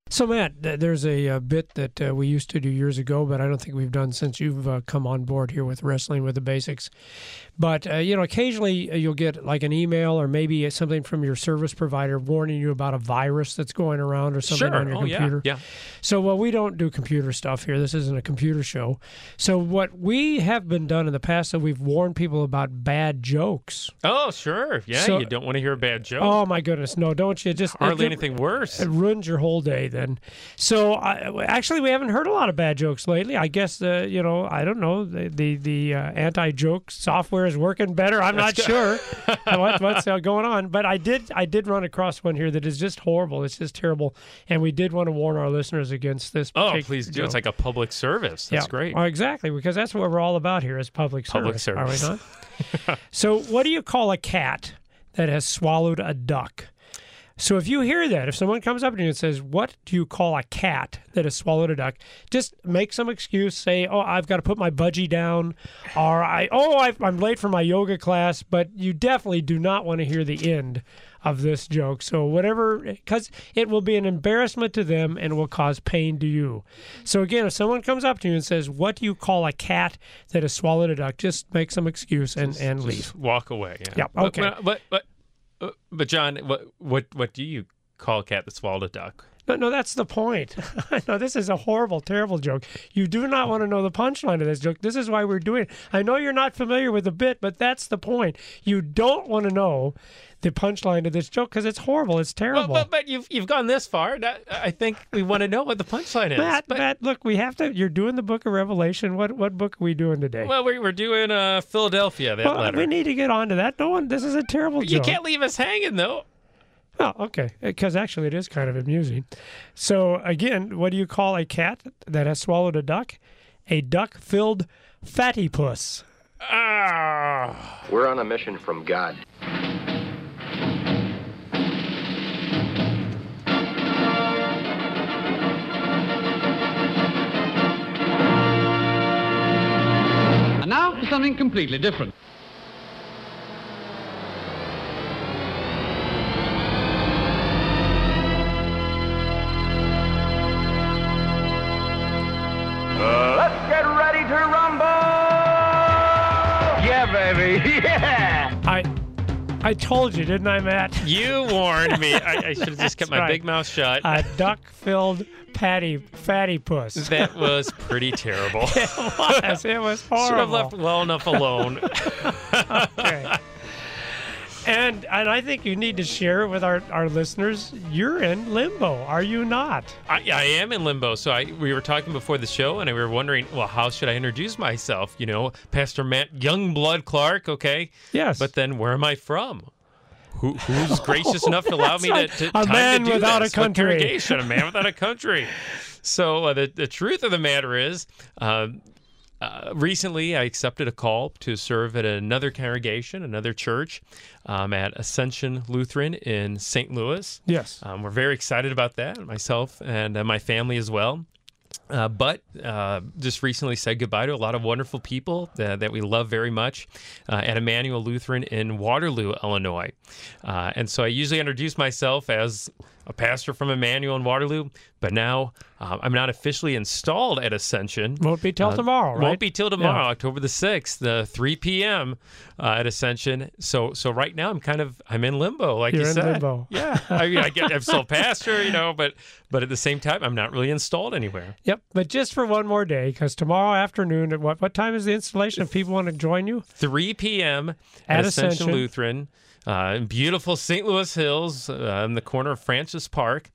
So, Matt, there's a bit that we used to do years ago, but I don't think we've done since you've come on board here with Wrestling with the Basics. But, occasionally you'll get like an email or maybe something from your service provider warning you about a virus that's going around or something on your computer. Yeah. So, we don't do computer stuff here. This isn't a computer show. So what we have been done in the past is we've warned people about bad jokes. Oh, sure. Yeah, So- you don't want to hear a bad joke. Oh, my goodness. No, don't you? Just Hardly anything worse. It ruins your whole day then. So actually, we haven't heard a lot of bad jokes lately. I guess I don't know, the anti-joke software is working better. I'm not sure what's going on, but I did run across one here that is just horrible. It's just terrible, and we did want to warn our listeners against this. Oh, please do. joke. It's like a public service. That's great. Well, exactly, because that's what we're all about here is public service. Are we not? So, what do you call a cat that has swallowed a duck? So if you hear that, if someone comes up to you and says, what do you call a cat that has swallowed a duck? Just make some excuse. Say, I've got to put my budgie down. Or, I'm late for my yoga class. But you definitely do not want to hear the end of this joke. So whatever, because it will be an embarrassment to them and will cause pain to you. So again, if someone comes up to you and says, what do you call a cat that has swallowed a duck? Just make some excuse and leave. Just walk away. Yeah. Okay. But John, what do you call a cat that swallowed a duck? No, that's the point. No, this is a horrible, terrible joke. You do not want to know the punchline of this joke. This is why we're doing it. I know you're not familiar with the bit, but that's the point. You don't want to know the punchline of this joke because it's horrible. It's terrible. Well, but you've gone this far. I think we want to know what the punchline is. Matt, look, we have to. You're doing the Book of Revelation. What book are we doing today? Well, we're doing Philadelphia. That letter. We need to get on to that. This is a terrible joke. You can't leave us hanging, though. Oh, okay. Because actually it is kind of amusing. So, again, what do you call a cat that has swallowed a duck? A duck-filled fatty puss. We're on a mission from God. And now for something completely different. Let's get ready to rumble! Yeah, baby, yeah! I told you, didn't I, Matt? You warned me. I should have just kept my right. big mouth shut. A duck-filled fatty puss. That was pretty terrible. It was horrible. Should have left well enough alone. Okay. And I think you need to share it with our listeners. You're in limbo, are you not? I am in limbo. So we were talking before the show, and we were wondering, well, how should I introduce myself? Pastor Matt Youngblood Clark, okay? Yes. But then where am I from? Who's gracious enough to allow me to a time man to do without this? a country. What congregation? A man without a country. So the truth of the matter is, recently I accepted a call to serve at another congregation, another church, at Ascension Lutheran in St. Louis. Yes. We're very excited about that, myself and my family as well. But just recently said goodbye to a lot of wonderful people that we love very much at Emmanuel Lutheran in Waterloo, Illinois. And so I usually introduce myself as a pastor from Emmanuel in Waterloo, but now I'm not officially installed at Ascension. Won't be till tomorrow, right? Won't be till tomorrow, Yeah. October the 6th, 3 p.m. At Ascension. So right now I'm in limbo, like You're you in said. limbo. Yeah, I'm still a pastor, but at the same time, I'm not really installed anywhere. Yep, but just for one more day, because tomorrow afternoon, at what time is the installation if people want to join you? 3 p.m. At Ascension Ascension. Lutheran. In beautiful St. Louis Hills, in the corner of Francis Park.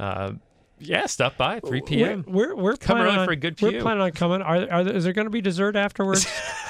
Stop by 3 p.m. We're Come planning early on, for a good We're pew. planning on coming. Is there going to be dessert afterwards?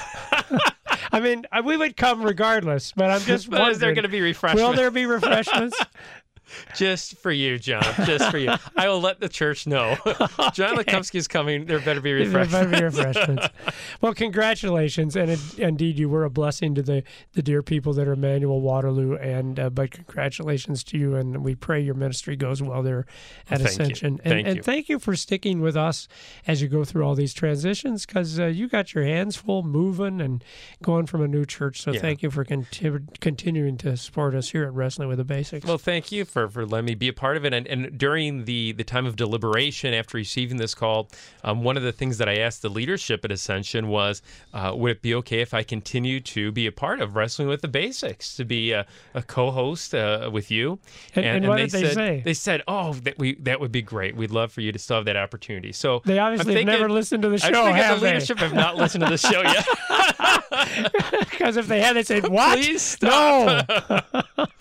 I mean, we would come regardless, but I'm just But wondering. is there going to be refreshments? Will there be refreshments? Just for you, John. Just for you. I will let the church know. John Lekumsky is coming. There better be refreshments. There better be refreshments. Well, congratulations, and indeed, you were a blessing to the dear people that are Emmanuel Waterloo, and but congratulations to you, and we pray your ministry goes well there at Thank Ascension. you. And thank you for sticking with us as you go through all these transitions, because you got your hands full moving and going from a new church. So thank you for continuing to support us here at Wrestling with the Basics. Well, thank you for letting me be a part of it. And during the time of deliberation after receiving this call, one of the things that I asked the leadership at Ascension was, would it be okay if I continue to be a part of Wrestling with the Basics, to be a co-host with you? And what did they say? They said, that would be great. We'd love for you to still have that opportunity. So they obviously have never listened to the show, have the leadership have not listened to the show yet. Because if they had, they'd say, what? Please stop. No.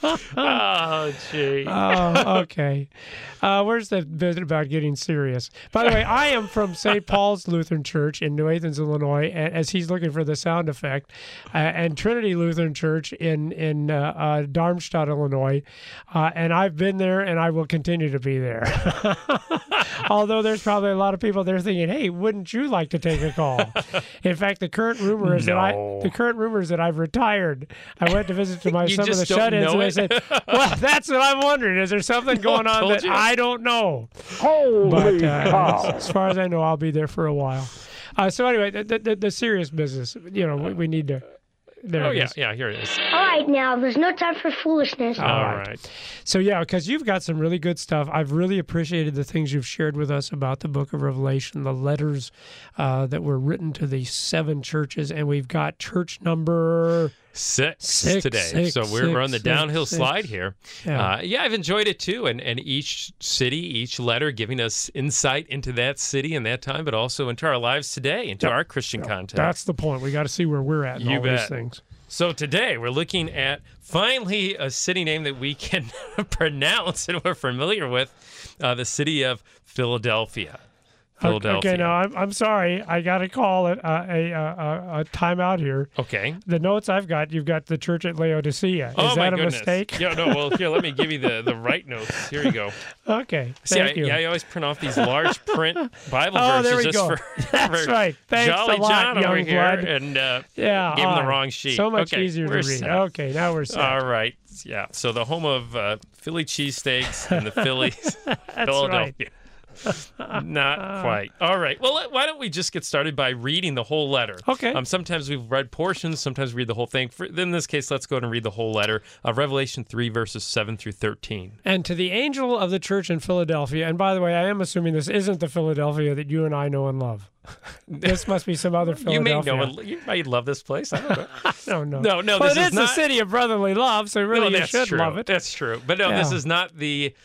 Oh, gee. Oh, okay. Where's the bit about getting serious? By the way, I am from St. Paul's Lutheran Church in New Athens, Illinois, as he's looking for the sound effect, and Trinity Lutheran Church in Darmstadt, Illinois. And I've been there, and I will continue to be there. Although there's probably a lot of people there thinking, hey, wouldn't you like to take a call? In fact, the current rumor is that I've retired. I went to visit some of the shut-ins, and they said, well, that's what I'm wondering. Is there something going on that I don't know? Holy cow. As far as I know, I'll be there for a while. So anyway, the serious business, we need to... Here it is. All right, now, there's no time for foolishness. All right. So, because you've got some really good stuff. I've really appreciated the things you've shared with us about the book of Revelation, the letters that were written to the 7 churches, and we've got church number... Six today. So we're on the downhill slide here. Yeah. I've enjoyed it too. And each city, each letter giving us insight into that city and that time, but also into our lives today, into our Christian context. That's the point. We got to see where we're at in all these things. So today we're looking at finally a city name that we can pronounce and we're familiar with, the city of Philadelphia. Okay, now I'm sorry. I got to call it a timeout here. Okay. The notes I've got, you've got the church at Laodicea. Is that a mistake? Yeah, no. Well, here, let me give you the right notes. Here you go. Okay. Thank you. I always print off these large print Bible verses there we just go. That's right. Thanks Jolly a lot, John over young here, blood. and gave him the wrong sheet. So much easier to read. Set. Okay, now we're set. All right. Yeah. So the home of Philly cheesesteaks and the Phillies, Philadelphia. Right. Not quite. All right. Well, why don't we just get started by reading the whole letter? Okay. Sometimes we've read portions. Sometimes we read the whole thing. In this case, let's go ahead and read the whole letter. Revelation 3, verses 7 through 13. And to the angel of the church in Philadelphia, and by the way, I am assuming this isn't the Philadelphia that you and I know and love. This must be some other Philadelphia. You may love this place. I don't know. No. No, well, it is the city of brotherly love, so really you should love it. That's true. But no, this is not the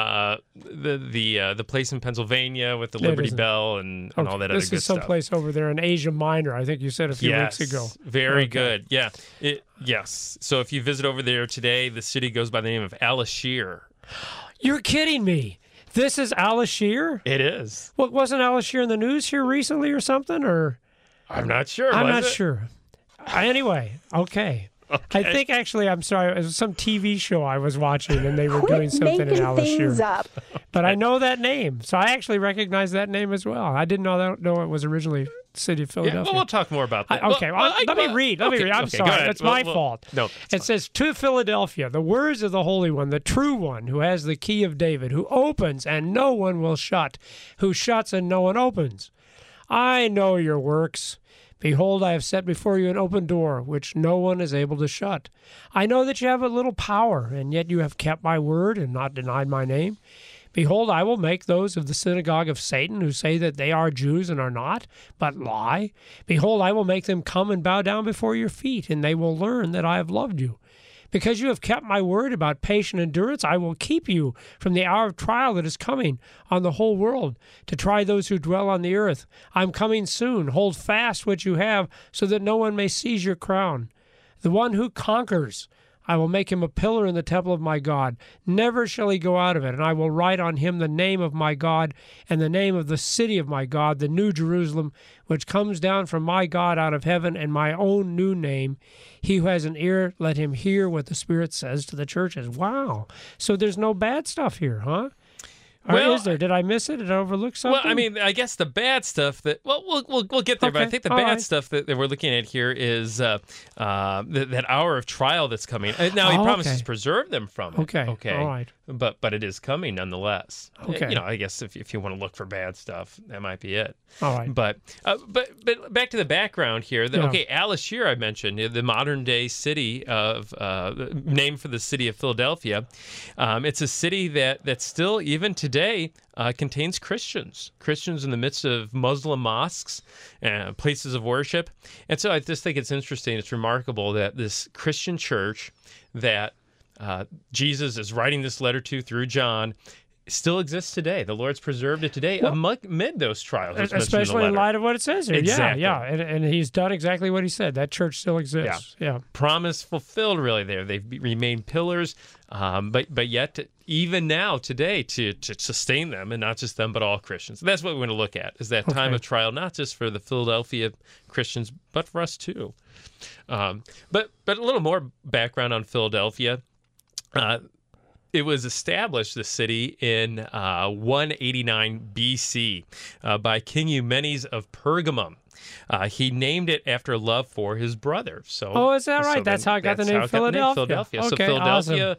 place in Pennsylvania with the Liberty Bell and all that other good stuff. This is someplace over there in Asia Minor, I think you said a few weeks ago. Very good. Yeah. Yes. So if you visit over there today, the city goes by the name of Al-Ashir. You're kidding me. This is Al-Ashir? It is. Well, wasn't Al-Ashir in the news here recently or something? Or I'm not sure. I'm not sure. Anyway, okay. I think actually, I'm sorry, it was some TV show I was watching and they were doing something in Al-Ashir. But I know that name, so I actually recognize that name as well. I didn't know it was originally the city of Philadelphia. Yeah, well, we'll talk more about that. Let me read. I'm sorry. That's my fault. No, it says, to Philadelphia, the words of the Holy One, the true one, who has the key of David, who opens and no one will shut, who shuts and no one opens. I know your works. Behold, I have set before you an open door, which no one is able to shut. I know that you have a little power, and yet you have kept my word and not denied my name. Behold, I will make those of the synagogue of Satan who say that they are Jews and are not, but lie. Behold, I will make them come and bow down before your feet, and they will learn that I have loved you. Because you have kept my word about patient endurance, I will keep you from the hour of trial that is coming on the whole world, to try those who dwell on the earth. I am coming soon. Hold fast what you have, so that no one may seize your crown. The one who conquers, I will make him a pillar in the temple of my God. Never shall he go out of it, and I will write on him the name of my God and the name of the city of my God, the New Jerusalem, which comes down from my God out of heaven, and my own new name. He who has an ear, let him hear what the Spirit says to the churches. Wow. So there's no bad stuff here, huh? Or is there? Did I miss it? Did I overlook something? Well, I mean, I guess the bad stuff that we'll get there, but I think the bad stuff that we're looking at here is that hour of trial that's coming. Now he promises to preserve them from it. Okay. All right. But it is coming nonetheless. Okay. I guess if you want to look for bad stuff, that might be it. All right. But back to the background here. Al-Ashir I mentioned, the modern day city of named for the city of Philadelphia. It's a city that still even today contains Christians in the midst of Muslim mosques and places of worship. And so I just think it's interesting. It's remarkable that this Christian church that Jesus is writing this letter to through John still exists today. The Lord's preserved it today amid those trials. Especially in light of what it says here. Exactly. Yeah. And he's done exactly what he said. That church still exists. Yeah. Promise fulfilled, really, there. They've remained pillars, but yet, even now, today, to sustain them, and not just them, but all Christians. And that's what we want to look at, is that time of trial, not just for the Philadelphia Christians, but for us too. But a little more background on Philadelphia. It was established, the city, in 189 BC by King Eumenes of Pergamum. He named it after love for his brother. So, is that right? That's how it got the name Philadelphia. Okay, so Philadelphia,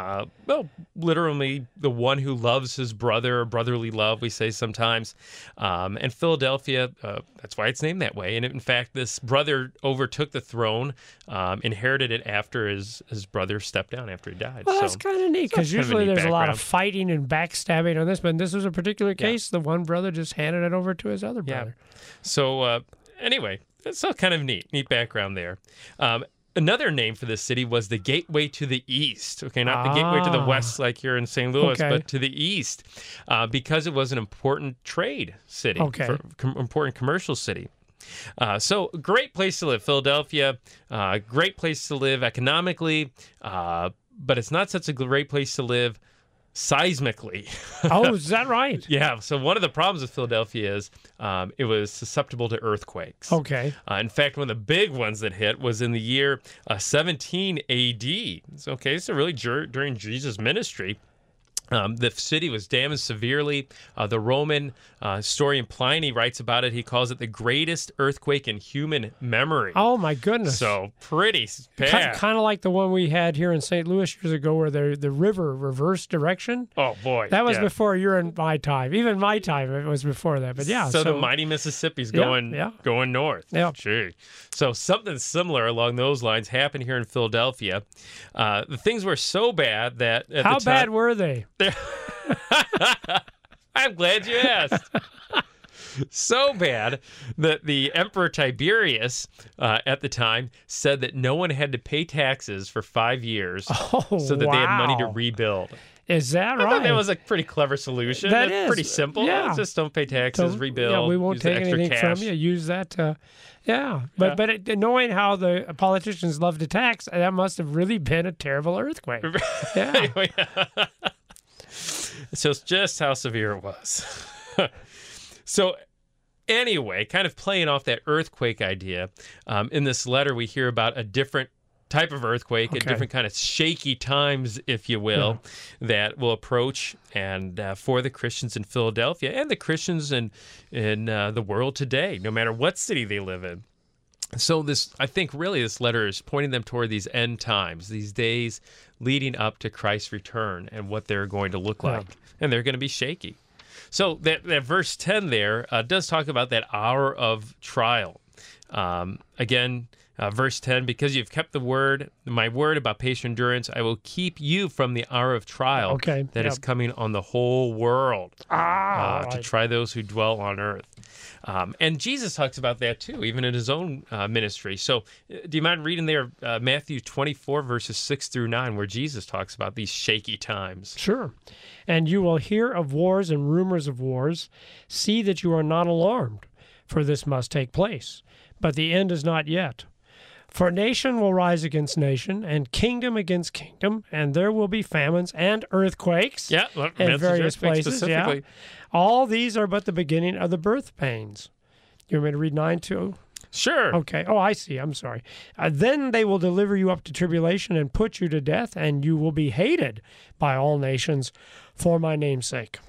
literally the one who loves his brother, or brotherly love, we say sometimes. And Philadelphia, that's why it's named that way. And in fact, this brother overtook the throne, inherited it after his brother stepped down after he died. Well, that's kind of neat, because usually there's a lot of fighting and backstabbing on this, but this was a particular case. The one brother just handed it over to his other brother. So anyway, it's all kind of neat background there. Another name for this city was the Gateway to the East. Okay, not the Gateway to the West like here in St. Louis, but to the East, because it was an important trade city, important commercial city. So great place to live, Philadelphia. Great place to live economically, but it's not such a great place to live seismically. Is that right? Yeah. So one of the problems with Philadelphia is it was susceptible to earthquakes. Okay. In fact, one of the big ones that hit was in the year 17 A.D. So really during Jesus' ministry. The city was damaged severely. The Roman historian Pliny writes about it. He calls it the greatest earthquake in human memory. Oh, my goodness. So pretty bad. Kind of like the one we had here in St. Louis years ago where the river reversed direction. Oh, boy. That was before your and my time. Even my time, it was before that. But So the mighty Mississippi's going north. Yeah. Gee. So something similar along those lines happened here in Philadelphia. The things were so bad that at How the time, bad were they? I'm glad you asked. So bad that the Emperor Tiberius at the time said that no one had to pay taxes for 5 years so that they had money to rebuild. Is that right? I thought that was a pretty clever solution. That's pretty simple. Yeah. Just don't pay taxes, rebuild. Yeah, we won't take anything cash. from you. Use that to, But knowing how the politicians love to tax, that must have really been a terrible earthquake. Yeah. So it's just how severe it was. So anyway, kind of playing off that earthquake idea, in this letter we hear about a different type of earthquake, at different kind of shaky times, if you will, that will approach and for the Christians in Philadelphia and the Christians in the world today, no matter what city they live in. So I think really this letter is pointing them toward these end times, these days leading up to Christ's return and what they're going to look like. And they're going to be shaky. So that verse 10 there does talk about that hour of trial. Again, verse 10, because you've kept my word about patient endurance, I will keep you from the hour of trial that is coming on the whole world to try those who dwell on earth. And Jesus talks about that too, even in his own ministry. So do you mind reading there Matthew 24, verses 6 through 9, where Jesus talks about these shaky times? Sure. And you will hear of wars and rumors of wars. See that you are not alarmed, for this must take place. But the end is not yet. For nation will rise against nation, and kingdom against kingdom, and there will be famines and earthquakes in various places. Yeah. All these are but the beginning of the birth pains. You want me to read 9 too? Sure. Okay. Oh, I see. I'm sorry. Then they will deliver you up to tribulation and put you to death, and you will be hated by all nations for my name's sake.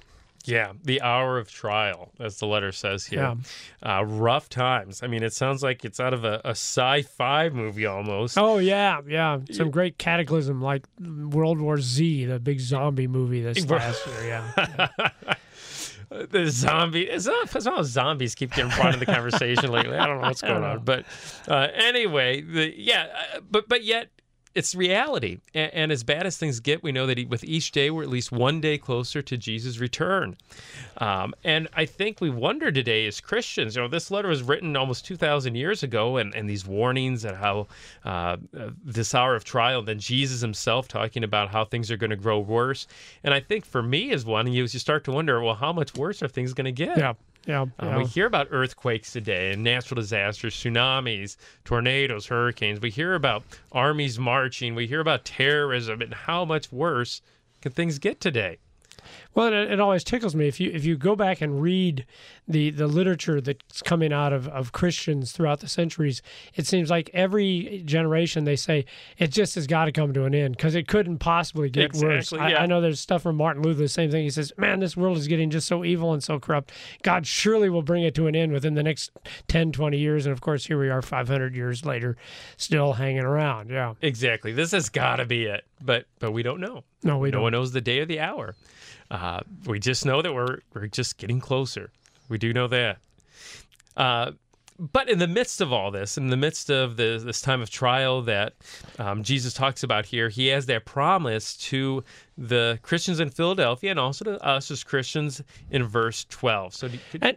Yeah, the hour of trial, as the letter says here. Yeah. Rough times. I mean, it sounds like it's out of a sci-fi movie almost. Oh, yeah, yeah. Some great cataclysm like World War Z, the big zombie movie this last year, yeah. The zombie. Somehow zombies keep getting brought into the conversation lately. I don't know what's going on. But anyway, but yet, it's reality. And as bad as things get, we know that with each day, we're at least one day closer to Jesus' return. And I think we wonder today as Christians, this letter was written almost 2,000 years ago, and these warnings and how this hour of trial, and then Jesus himself talking about how things are going to grow worse. And I think for me as one, you start to wonder, well, how much worse are things going to get? Yeah. We hear about earthquakes today and natural disasters, tsunamis, tornadoes, hurricanes. We hear about armies marching. We hear about terrorism, and how much worse can things get today? Well, it always tickles me if you go back and read the literature that's coming out of Christians throughout the centuries. It seems like every generation they say it just has got to come to an end because it couldn't possibly get worse. Yeah. I know there's stuff from Martin Luther, the same thing. He says, "Man, this world is getting just so evil and so corrupt. God surely will bring it to an end within the next 10, 20 years." And of course, here we are 500 years later, still hanging around. Yeah, exactly. This has got to be it, but we don't know. No, we don't. No one knows the day or the hour. We just know that we're just getting closer. We do know that. But in the midst of all this, in the midst of this time of trial that Jesus talks about here, he has that promise to the Christians in Philadelphia and also to us as Christians in verse 12. So,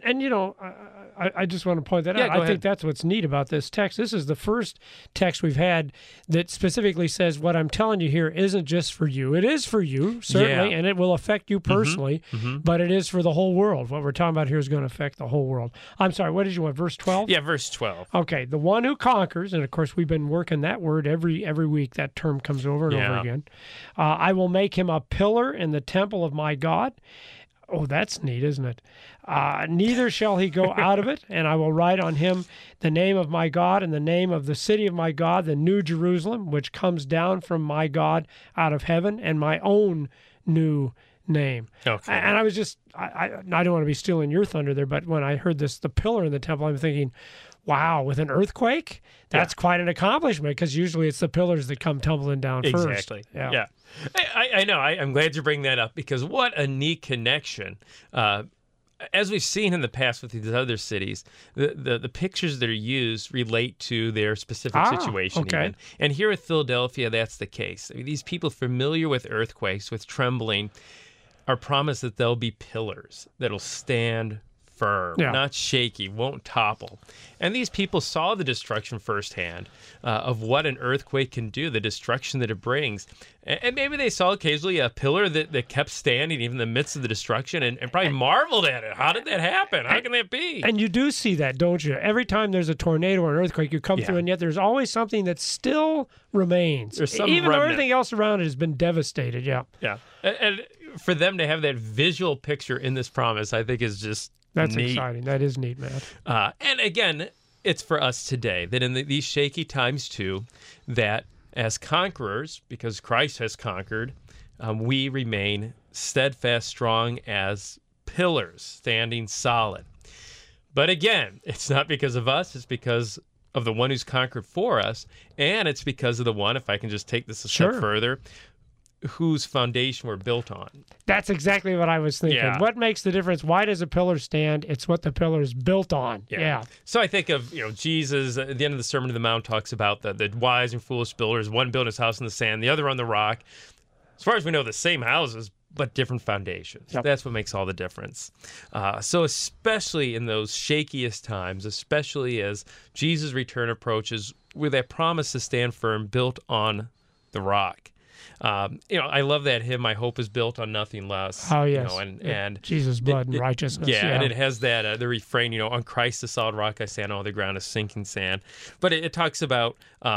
I just want to point that out. I think that's what's neat about this text. This is the first text we've had that specifically says what I'm telling you here isn't just for you. It is for you, certainly, and it will affect you personally, but it is for the whole world. What we're talking about here is going to affect the whole world. I'm sorry, what did you want, verse 12? Yeah, verse 12. Okay, the one who conquers, and of course we've been working that word every week. That term comes over and over again. I will make him a pillar in the temple of my God. Oh, that's neat, isn't it? Neither shall he go out of it, and I will write on him the name of my God and the name of the city of my God, the new Jerusalem, which comes down from my God out of heaven, and my own new name. Okay. And I was just, I don't want to be stealing your thunder there, but when I heard this, the pillar in the temple, I'm thinking, wow, with an earthquake? That's quite an accomplishment, because usually it's the pillars that come tumbling down first. Exactly. Yeah. I know. I'm glad you bring that up, because what a neat connection. As we've seen in the past with these other cities, the pictures that are used relate to their specific situation. Okay. Even. And here with Philadelphia, that's the case. I mean, these people familiar with earthquakes, with trembling, are promised that they'll be pillars that'll stand firm, not shaky, won't topple. And these people saw the destruction firsthand of what an earthquake can do, the destruction that it brings. And maybe they saw occasionally a pillar that kept standing even in the midst of the destruction and probably marveled at it. How did that happen? How can that be? And you do see that, don't you? Every time there's a tornado or an earthquake, you come through, and yet there's always something that still remains. There's some even remnant. though everything else around it has been devastated, Yeah. And for them to have that visual picture in this promise, I think is just That's neat. exciting. That is neat, Matt. And again, it's for us today that in these shaky times too, that as conquerors, because Christ has conquered, we remain steadfast, strong as pillars, standing solid. But again, it's not because of us, it's because of the one who's conquered for us, and it's because of the one, if I can just take this a step further, whose foundation we're built on. That's exactly what I was thinking. Yeah. What makes the difference? Why does a pillar stand? It's what the pillar is built on. Yeah. So I think of, Jesus at the end of the Sermon on the Mount talks about the wise and foolish builders, one built his house in the sand, the other on the rock. As far as we know, the same houses, but different foundations. Yep. That's what makes all the difference. So especially in those shakiest times, especially as Jesus' return approaches, with that promise to stand firm, built on the rock. I love that hymn, "My hope is built on nothing less." Oh, yes. And Jesus' blood and righteousness. Yeah, and it has that, the refrain, on Christ the solid rock I stand, all the ground is sinking sand. But it talks about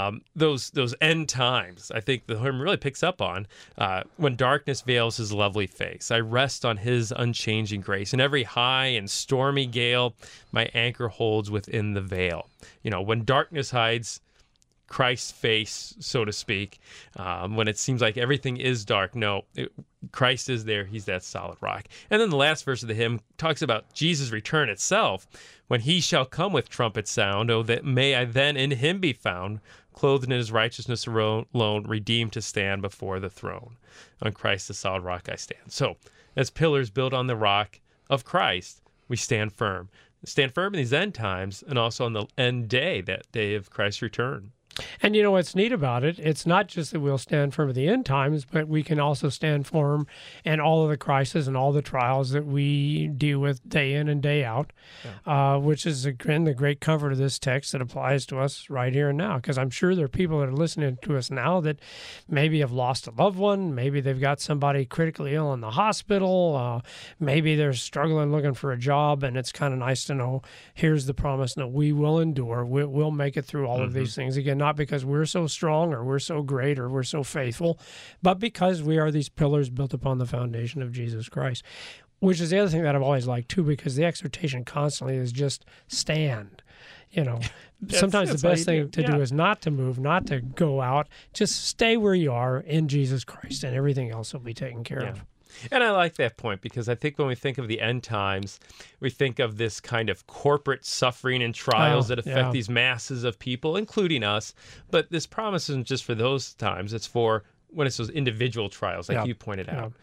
those end times. I think the hymn really picks up on when darkness veils his lovely face. I rest on his unchanging grace. In every high and stormy gale, my anchor holds within the veil. When darkness hides, Christ's face, so to speak, when it seems like everything is dark. No, Christ is there. He's that solid rock. And then the last verse of the hymn talks about Jesus' return itself. When he shall come with trumpet sound, oh, that may I then in him be found, clothed in his righteousness alone, redeemed to stand before the throne. On Christ, the solid rock, I stand. So, as pillars built on the rock of Christ, we stand firm. Stand firm in these end times and also on the end day, that day of Christ's return. And you know what's neat about it? It's not just that we'll stand firm at the end times, but we can also stand firm in all of the crises and all the trials that we deal with day in and day out, which is, again, the great comfort of this text that applies to us right here and now. Because I'm sure there are people that are listening to us now that maybe have lost a loved one, maybe they've got somebody critically ill in the hospital, maybe they're struggling looking for a job, and it's kind of nice to know here's the promise that we will endure, we'll make it through all of these things. Again, not because we're so strong or we're so great or we're so faithful, but because we are these pillars built upon the foundation of Jesus Christ, which is the other thing that I've always liked too, because the exhortation constantly is just stand. You know, sometimes the best thing to do is not to move, not to go out, just stay where you are in Jesus Christ, and everything else will be taken care of. And I like that point, because I think when we think of the end times, we think of this kind of corporate suffering and trials that affect these masses of people, including us. But this promise isn't just for those times. It's for when it's those individual trials, like you pointed out.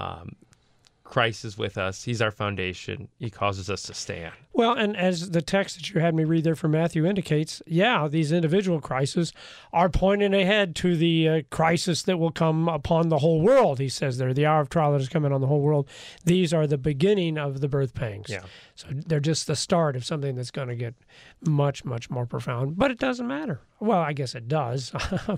Christ is with us. He's our foundation. He causes us to stand. Well, and as the text that you had me read there from Matthew indicates, these individual crises are pointing ahead to the crisis that will come upon the whole world. He says there, the hour of trial that is coming on the whole world. These are the beginning of the birth pangs. Yeah. So they're just the start of something that's going to get much, much more profound. But it doesn't matter. Well, I guess it does.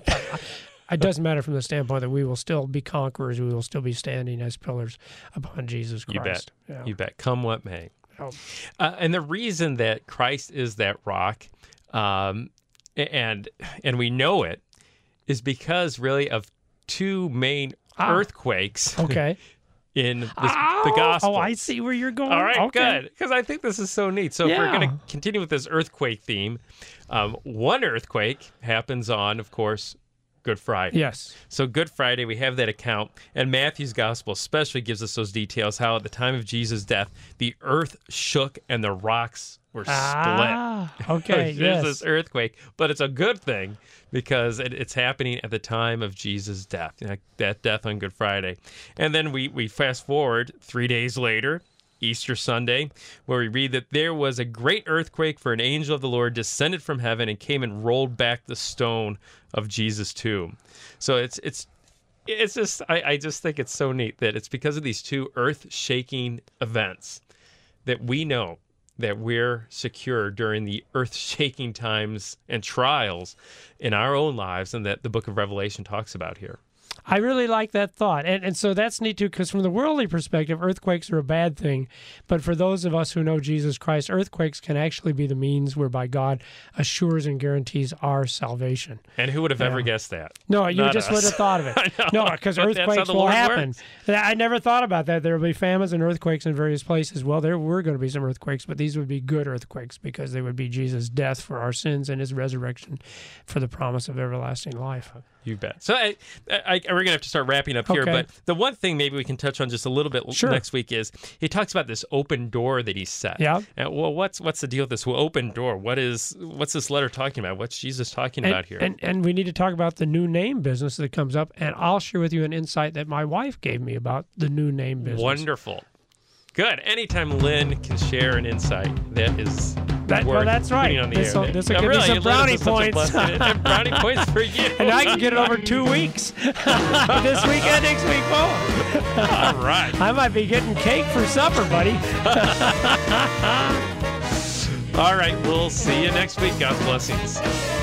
It doesn't matter from the standpoint that we will still be conquerors. We will still be standing as pillars upon Jesus Christ. You bet. You bet. Come what may. And the reason that Christ is that rock, and we know it, is because really of two main earthquakes. Okay. In the gospel. Oh, I see where you're going. All right, good. Because I think this is so neat. So if we're going to continue with this earthquake theme, one earthquake happens on, of course, Good Friday. Yes. So Good Friday, we have that account, and Matthew's gospel especially gives us those details, how at the time of Jesus' death, the earth shook and the rocks were split. Okay, There's this earthquake, but it's a good thing because it's happening at the time of Jesus' death, that death on Good Friday. And then we fast forward 3 days later, Easter Sunday, where we read that there was a great earthquake, for an angel of the Lord descended from heaven and came and rolled back the stone of Jesus' tomb. So it's just, I just think it's so neat that it's because of these two earth-shaking events that we know that we're secure during the earth-shaking times and trials in our own lives, and that the book of Revelation talks about here. I really like that thought. And so that's neat, too, because from the worldly perspective, earthquakes are a bad thing. But for those of us who know Jesus Christ, earthquakes can actually be the means whereby God assures and guarantees our salvation. And who would have ever guessed that? No, you Not just us. wouldn't have thought of it. No, because earthquakes will happen. I never thought about that. There will be famines and earthquakes in various places. Well, there were going to be some earthquakes, but these would be good earthquakes because they would be Jesus' death for our sins and his resurrection for the promise of everlasting life. You bet. So we're going to have to start wrapping up here, but the one thing maybe we can touch on just a little bit next week is he talks about this open door that he set. Yeah. Well, what's the deal with this open door? What's this letter talking about? What's Jesus talking about here? And we need to talk about the new name business that comes up, and I'll share with you an insight that my wife gave me about the new name business. Wonderful. Good. Anytime Lynn can share an insight, that is well, that's right. This will give me some brownie points. Brownie points for you. And I can get it over 2 weeks. This week and next week forward. All right. I might be getting cake for supper, buddy. All right. We'll see you next week. God's blessings.